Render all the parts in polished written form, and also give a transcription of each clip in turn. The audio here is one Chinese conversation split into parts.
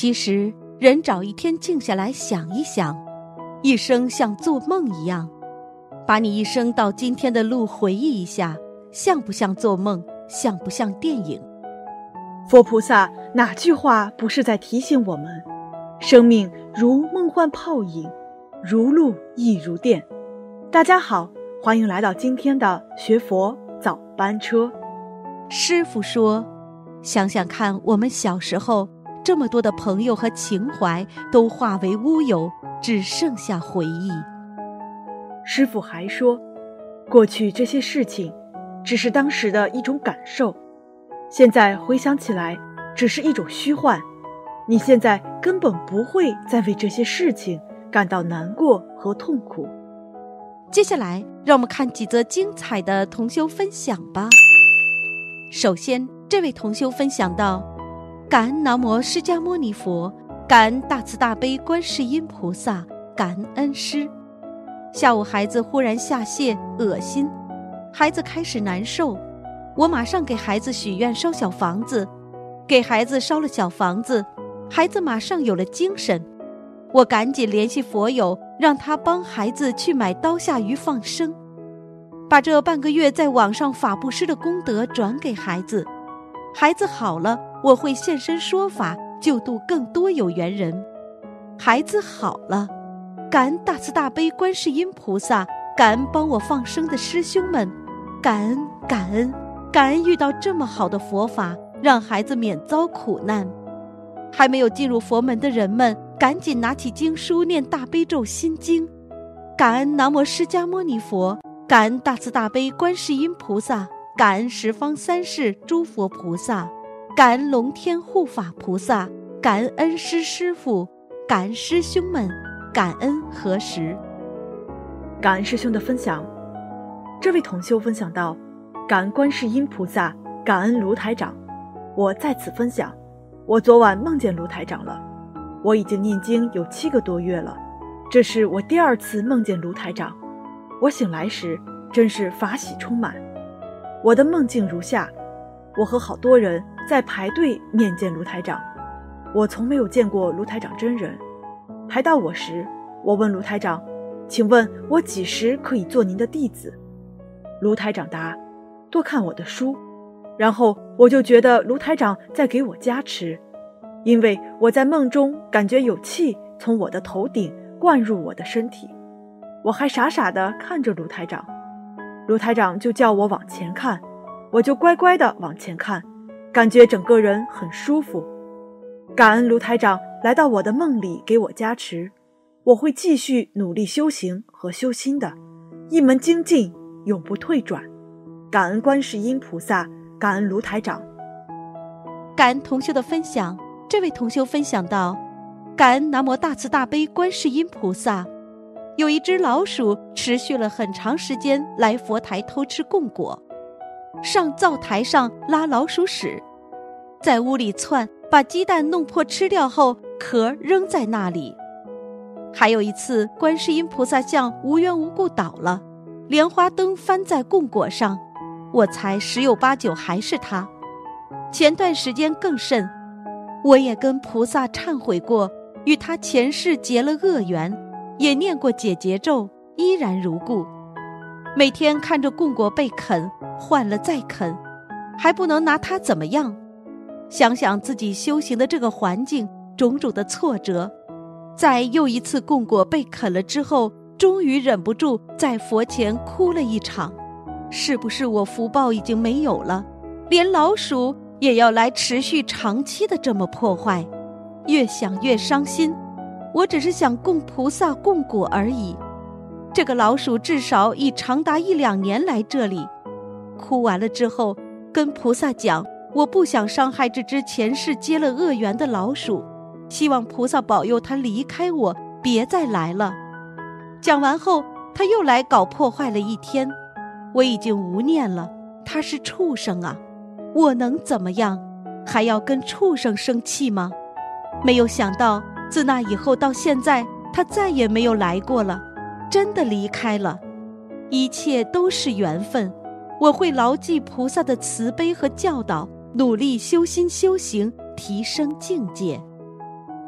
其实人找一天静下来想一想，一生像做梦一样，把你一生到今天的路回忆一下，像不像做梦，像不像电影？ 佛菩萨哪句话不是在提醒我们，生命如梦幻泡影，如露亦如电。大家好，欢迎来到今天的学佛早班车。 师父说，想想看，我们小时候这么多的朋友和情怀都化为乌有，只剩下回忆。 师父还说，过去这些事情只是当时的一种感受，现在回想起来只是一种虚幻，你现在根本不会再为这些事情感到难过和痛苦。 接下来让我们看几则精彩的同修分享吧。首先，这位同修分享到，感恩南无释迦牟尼佛，感恩大慈大悲观世音菩萨，感恩恩师。下午孩子忽然下泻，恶心，孩子开始难受，我马上给孩子许愿烧小房子，给孩子烧了小房子，孩子马上有了精神。我赶紧联系佛友，让他帮孩子去买刀下鱼放生，把这半个月在网上法布施的功德转给孩子。孩子好了，我会现身说法，救度更多有缘人。孩子好了，感恩大慈大悲观世音菩萨，感恩帮我放生的师兄们，感恩感恩感恩遇到这么好的佛法，让孩子免遭苦难。还没有进入佛门的人们，赶紧拿起经书念大悲咒心经，感恩南无释迦牟尼佛，感恩大慈大悲观世音菩萨，感恩十方三世诸佛菩萨，感恩龙天护法菩萨，感恩恩师师父，感恩师兄们，感恩何时。 感恩师兄的分享。这位同修分享到，感恩观世音菩萨，感恩卢台长。我在此分享，我昨晚梦见卢台长了。我已经念经有7个多月了，这是我第2次梦见卢台长。我醒来时真是法喜充满。我的梦境如下，我和好多人在排队面见卢台长，我从没有见过卢台长真人。排到我时，我问卢台长，请问我几时可以做您的弟子？卢台长答，多看我的书。然后我就觉得卢台长在给我加持，因为我在梦中感觉有气从我的头顶灌入我的身体。我还傻傻地看着卢台长，卢台长就叫我往前看，我就乖乖地往前看，感觉整个人很舒服。感恩卢台长来到我的梦里给我加持，我会继续努力修行和修心的，一门精进，永不退转。感恩观世音菩萨，感恩卢台长。 感恩同修的分享。这位同修分享到，感恩南无大慈大悲观世音菩萨。有一只老鼠持续了很长时间来佛台偷吃供果，上灶台上拉老鼠屎，在屋里窜，把鸡蛋弄破吃掉后壳扔在那里。还有一次，观世音菩萨像无缘无故倒了，莲花灯翻在供果上，我猜10有8九还是他。前段时间更甚，我也跟菩萨忏悔过，与他前世结了恶缘，也念过解结咒，依然如故。每天看着供果被啃，换了再啃，还不能拿他怎么样。想想自己修行的这个环境，种种的挫折，在又一次供果被啃了之后，终于忍不住在佛前哭了一场。是不是我福报已经没有了，连老鼠也要来持续长期的这么破坏？越想越伤心，我只是想供菩萨供果而已。这个老鼠至少已长达1、2年来这里。哭完了之后，跟菩萨讲，我不想伤害这只前世结了恶缘的老鼠，希望菩萨保佑它离开我，别再来了。讲完后，他又来搞破坏了1天。我已经无念了，他是畜生啊，我能怎么样？还要跟畜生生气吗？没有想到，自那以后到现在，他再也没有来过了，真的离开了。一切都是缘分，我会牢记菩萨的慈悲和教导，努力修心修行，提升境界。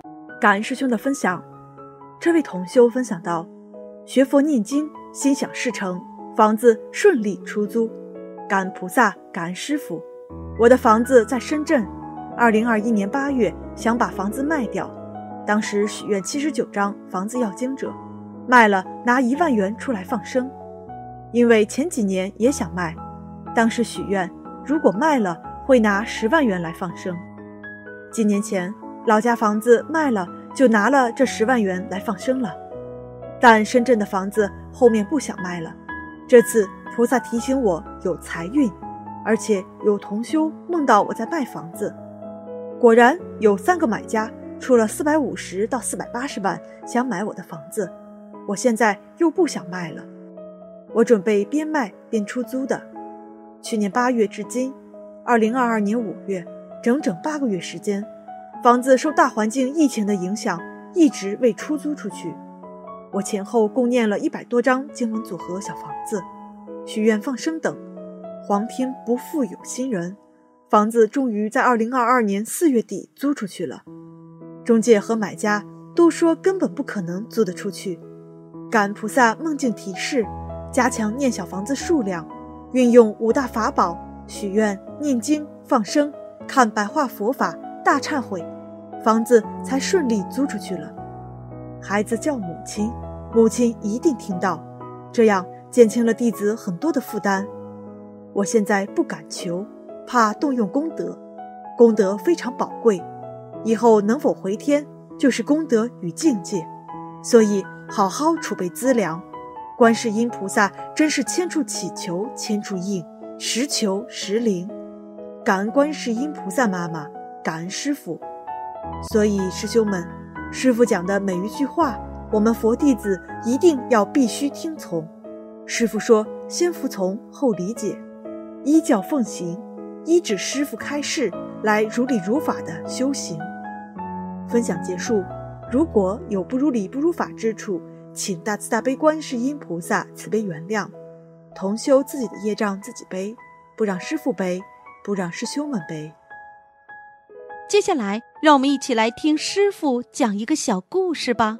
感恩师兄的分享。这位同修分享到，学佛念经，心想事成，房子顺利出租，感恩菩萨，感恩师父。我的房子在深圳，2021年8月想把房子卖掉，当时许愿79张房子要经者，卖了拿1万元出来放生。因为前几年也想卖，当时许愿如果卖了会拿10万元来放生。几年前老家房子卖了，就拿了这10万元来放生了。但深圳的房子后面不想卖了，这次菩萨提醒我有财运，而且有同修梦到我在卖房子，果然有3个买家出了450到480万想买我的房子，我现在又不想卖了，我准备边卖边出租的。去年8月至今，2022年5月，整整8个月时间，房子受大环境疫情的影响，一直未出租出去。我前后共念了100多张经文组合小房子，许愿放生等，皇天不负有心人，房子终于在2022年4月底租出去了。中介和买家都说根本不可能租得出去。感恩菩萨梦境提示，加强念小房子数量，运用5大法宝，许愿、念经、放生，看白话佛法，大忏悔，房子才顺利租出去了。孩子叫母亲，母亲一定听到，这样减轻了弟子很多的负担。我现在不敢求，怕动用功德，功德非常宝贵，以后能否回天就是功德与境界，所以好好储备资粮。观世音菩萨真是千处祈求千处应，时求时灵。感恩观世音菩萨妈妈，感恩师父。所以师兄们，师父讲的每一句话，我们佛弟子一定要必须听从。师父说先服从后理解，依教奉行，依止师父开示来如理如法的修行。分享结束，如果有不如理不如法之处，请大慈大悲观世音菩萨慈悲原谅。同修自己的业障自己背，不让师父背，不让师兄们背。 接下来让我们一起来听师父讲一个小故事吧。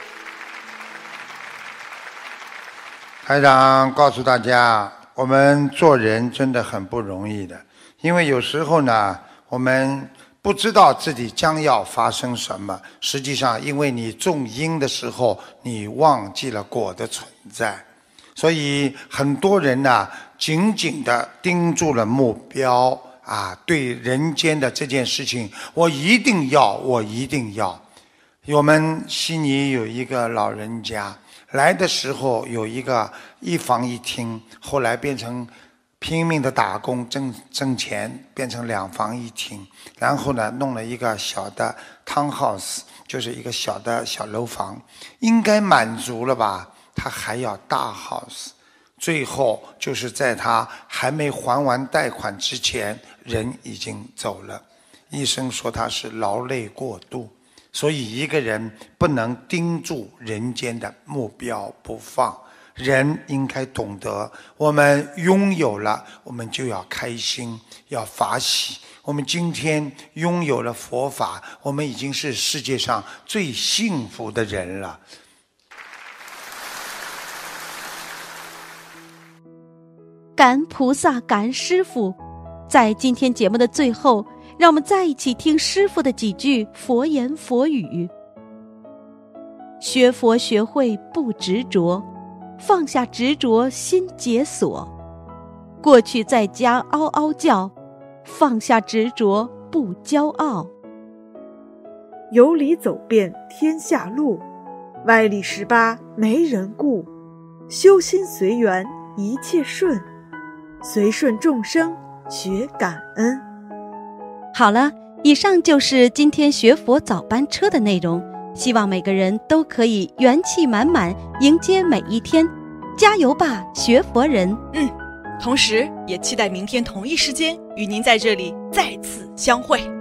台长告诉大家，我们做人真的很不容易的，因为有时候呢，我们不知道自己将要发生什么，实际上因为你种因的时候你忘记了果的存在，所以很多人呢紧紧地盯住了目标对人间的这件事情，我一定要，我一定要。我们悉尼有一个老人家来的时候有一个1房1厅，后来变成拼命的打工挣钱，变成2房1厅，然后呢弄了一个小的 townhouse， 就是一个小的小楼房，应该满足了吧，他还要大 house。最后就是在他还没还完贷款之前，人已经走了。医生说他是劳累过度，所以一个人不能盯住人间的目标不放。人应该懂得，我们拥有了，我们就要开心，要法喜。我们今天拥有了佛法，我们已经是世界上最幸福的人了。 感恩菩萨，感恩师父。在今天节目的最后，让我们再一起听师父的几句佛言佛语。学佛学会不执着，放下执着心解锁。过去在家嗷嗷叫，放下执着不骄傲。 有理走遍天下路，歪理18没人顾。修心随缘一切顺，随顺众生学感恩。 好了，以上就是今天学佛早班车的内容，希望每个人都可以元气满满迎接每一天，加油吧学佛人。 同时也期待明天同一时间与您在这里再次相会。